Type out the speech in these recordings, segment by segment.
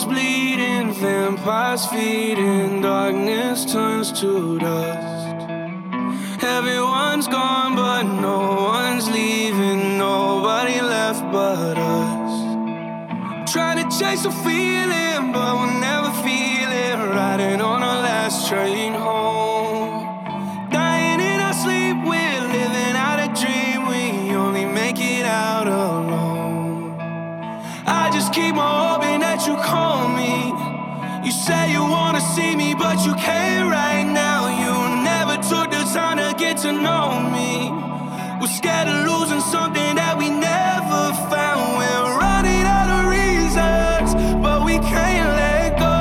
bleeding, vampires feeding, darkness turns to dust. Everyone's gone, but no one's leaving, nobody left but us. Trying to chase a feeling, but we'll never feel it. Riding on our last train home, dying in our sleep, we're living out a dream. We only make it out alone. I just keep on hoping that you call me. You say you wanna see me, but you can't right now. You never took the time to get to know me. We're scared of losing something that we never found. We're running out of reasons, but we can't let go.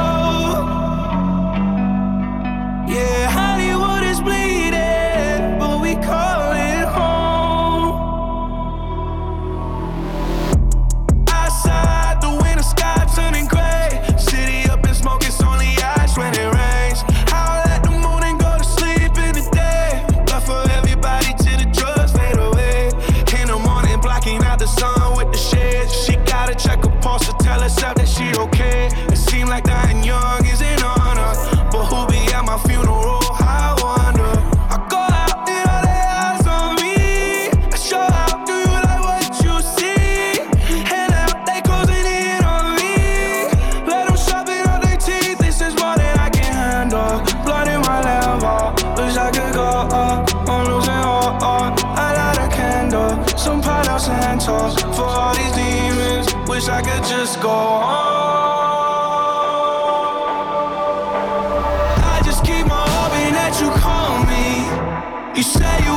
Yeah, Hollywood is bleeding, but we call it home. Outside, the winter sky turning gray. City up in smoke, it's only ash when it rains. I'll let the morning go to sleep in the day. But for everybody till the drugs fade away. In the morning, blocking out the sun with the shades. She gotta check her pulse to tell herself that she okay. It seems like dying young isn't on her, but who'll be at my funeral? I wonder. I go out and all they eyes on me. I show out, do you like what you see? And now they closing in on me. Let them sharpen up their teeth. This is more than I can handle. Blood in my level. Wish I could go up. I'm losing all. I light a candle. Some Palo Santo for all these demons. Wish I could just go on. I just keep on hoping that you call me. You say you